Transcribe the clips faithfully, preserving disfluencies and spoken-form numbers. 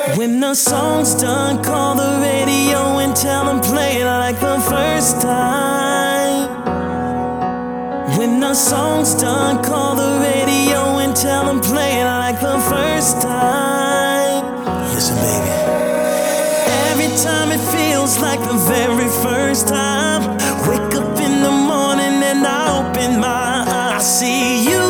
When the song's done, call the radio and tell them play it like the first time. When the song's done, call the radio and tell them play it like the first time. Listen, baby. Every time it feels like the very first time. Wake up in the morning and I open my eyes. I see you.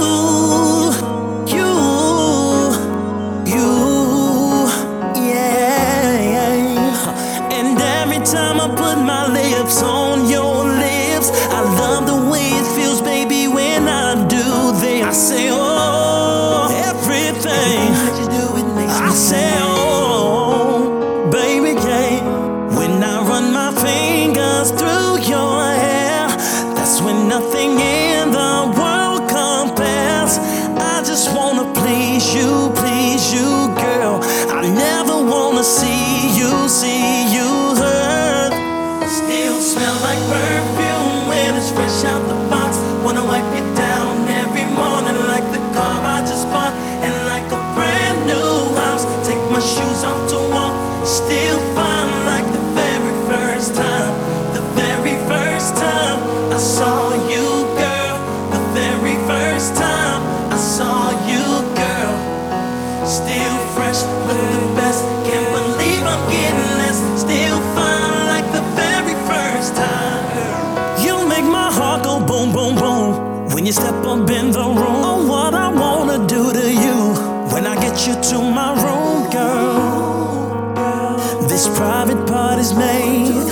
Time I put my lips on your lips, I love the way it feels, baby, when I do this. I say, oh, everything I say, oh, baby, yeah. When I run my fingers through your hair, that's when nothing in the world compares. I just wanna please you, please you, girl. I never wanna see you, see you hurt. Still smell like perfume when it's fresh out the box. Wanna wipe it down every morning like the car I just bought, and like a brand new house. Take my shoes off to walk, still fine like the very first time. The very first time I saw you, girl. The very first time I saw you, girl. Still fresh, look the best. Can't believe I'm getting less. Still fine like the very first time. You make my heart go boom, boom, boom when you step up in the room. Oh, what I wanna do to you when I get you to my room, girl. This private party's made,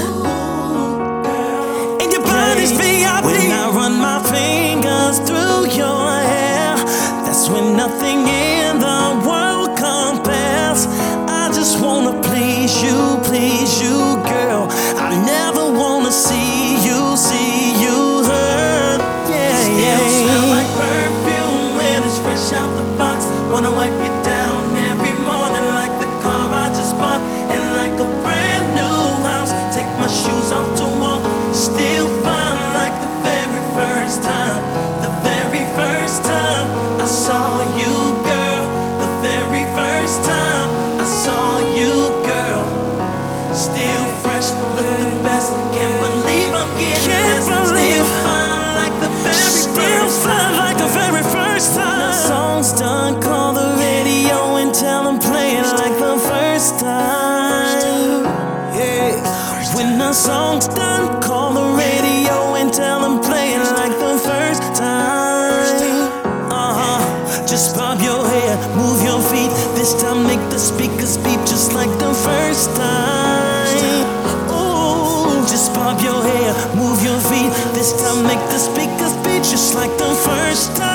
and your body's V I P. When I run my fingers through your hair, that's when nothing in the world compares. I just wanna please you, please you, girl. I never wanna see you, see you hurt. Yeah, Still yeah. Smell like perfume when it's fresh out the box. Wanna wipe it down every morning like the car I just bought, and like a brand new house. Take my shoes off to walk, still fine like the very first time. The very first time I saw you, girl. The very first time I saw you, girl. Still fresh, look the best. Can't believe I'm getting Can't this. Believe Still fine like the very Still first time. Like the very first time. When the song's done, call the radio and tell them play it like the first time. Yeah. When the song's done, call the radio and tell them play it like the first time. Uh-huh. Just bob your hair, move your feet. This time make the speakers beep just like the first time. Ooh, just bob your hair, move your feet. This time make the speakers beep just like the first time.